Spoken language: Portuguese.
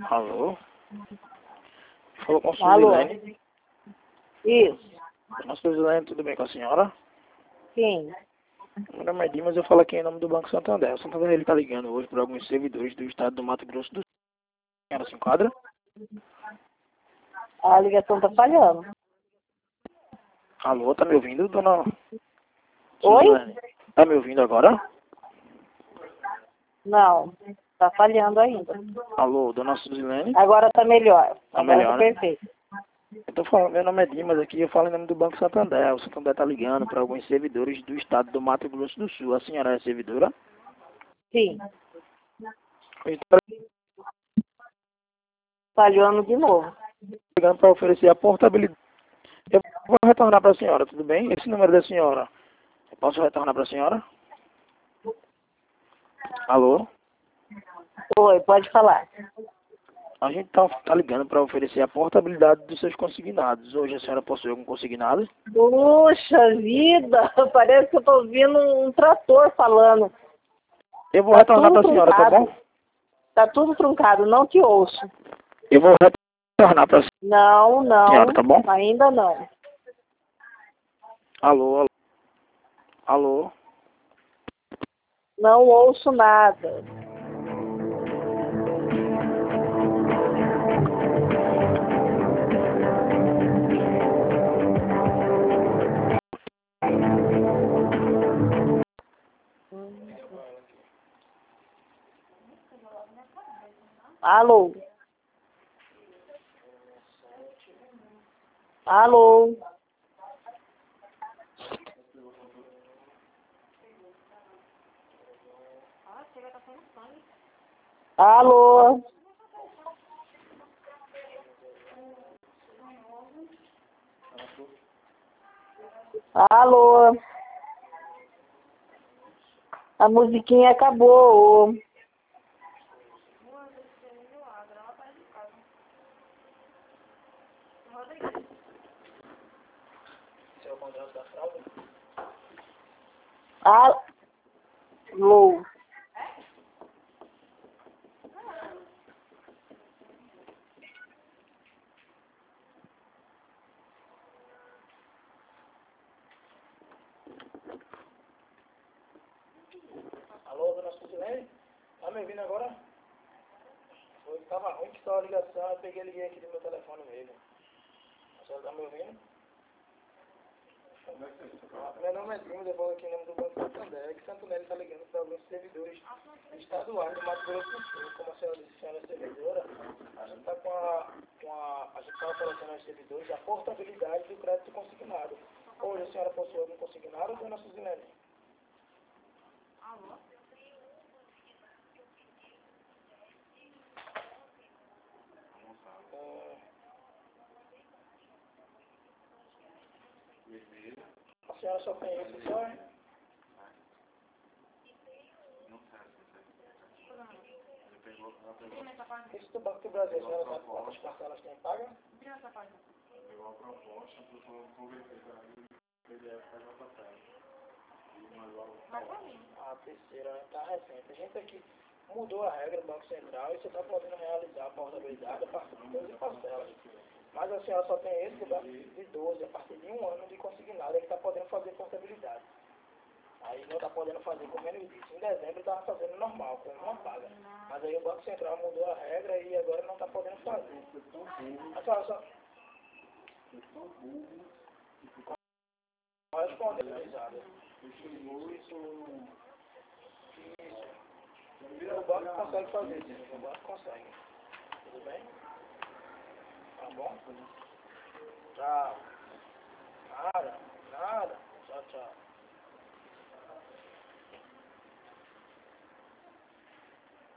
Alô? Falou com a Alô? Suzilene. Isso. Dona Suzilene, tudo bem com a senhora? Sim. Meu nome é Dimas, eu falo aqui em nome do Banco Santander. O Santander ele está ligando hoje para alguns servidores do estado do Mato Grosso do Sul. A senhora se enquadra? A ligação tá falhando. Alô, tá me ouvindo, dona Oi? Suzilene? Tá me ouvindo agora? Não. Tá falhando ainda. Alô, dona Suzilene? Agora tá melhor. Tá Agora melhor, tá né? perfeito. Eu tô falando, meu nome é Dimas aqui, eu falo em nome do Banco Santander. O Santander tá ligando para alguns servidores do estado do Mato Grosso do Sul. A senhora é servidora? Sim. Estou Falhando de novo. ligando para oferecer a portabilidade. Eu vou retornar para a senhora, tudo bem? Esse número da senhora, eu posso retornar para a senhora? Alô? Oi, pode falar. A gente tá ligando para oferecer a portabilidade dos seus consignados. Hoje a senhora possui algum consignado? Puxa vida! Parece que eu tô ouvindo um trator falando. Eu vou Tá retornar tudo para a senhora, tá truncado. bom? Tá tudo truncado, não te ouço. Eu vou retornar para a Não, senhora, não. tá bom? Ainda não. Alô, alô? Alô? Não ouço nada. Alô? Alô? Alô? Alô? A musiquinha acabou. Esse é o contrato da fralda? Alô? Alô, dona Suzilene? Tá me ouvindo agora? Foi, tava ruim que só a ligação, eu peguei e liguei aqui do meu telefone mesmo. A senhora tá me ouvindo? Meu nome é Dimas, eu falo aqui em nome do Banco Santander. É que Santander está ligando para alguns servidores estaduais do Mato Grosso do Sul. Como a senhora disse, a senhora é servidora, a gente está a gente está oferecendo aos servidores a portabilidade do crédito consignado. Hoje a senhora possui algum consignado, dona Suzilene? A senhora só tem esse só, é? Esse do Banco do Brasil, a senhora sabe quantas parcelas tem paga? Pegou a proposta, eu estou converter para ele, PDF para JPEG. E mandou A terceira está recente. A gente aqui mudou a regra do Banco Central e você está podendo realizar a portabilidade a partir de 12 parcelas. Mas a senhora só tem esse de 12, a partir de um ano de consignado, é que está podendo fazer portabilidade. Aí não está podendo fazer, como ele disse, em dezembro estava fazendo normal, com uma paga. Mas aí o Banco Central mudou a regra e agora não está podendo fazer. A senhora só responde, Elizada. O banco consegue fazer isso, o banco consegue. Tudo bem? Tá bom? Tchau. Nada.